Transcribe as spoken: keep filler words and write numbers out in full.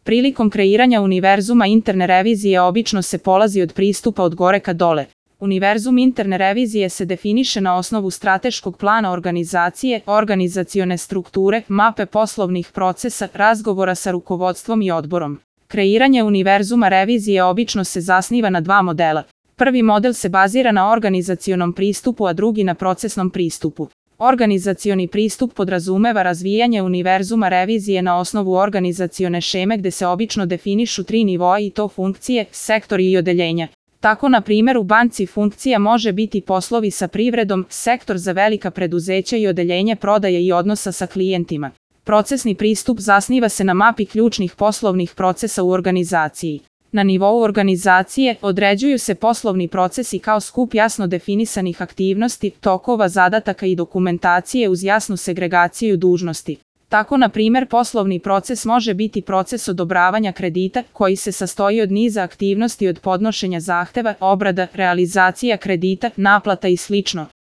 Prilikom kreiranja univerzuma interne revizije obično se polazi od pristupa od gore ka dole. Univerzum interne revizije se definiše na osnovu strateškog plana organizacije, organizacione strukture, mape poslovnih procesa, razgovora sa rukovodstvom i odborom. Kreiranje univerzuma revizije obično se zasniva na dva modela. Prvi model se bazira na organizacionom pristupu, a drugi na procesnom pristupu. Organizacioni pristup podrazumeva razvijanje univerzuma revizije na osnovu organizacione šeme gde se obično definišu tri nivoa i to funkcije, sektori i odeljenja. Tako, na primjer, u banci funkcija može biti poslovi sa privredom, sektor za velika preduzeća i odeljenje prodaje i odnosa sa klijentima. Procesni pristup zasniva se na mapi ključnih poslovnih procesa u organizaciji. Na nivou organizacije određuju se poslovni procesi kao skup jasno definisanih aktivnosti, tokova, zadataka i dokumentacije uz jasnu segregaciju dužnosti. Tako, na primjer, poslovni proces može biti proces odobravanja kredita, koji se sastoji od niza aktivnosti od podnošenja zahteva, obrada, realizacija kredita, naplata i slično.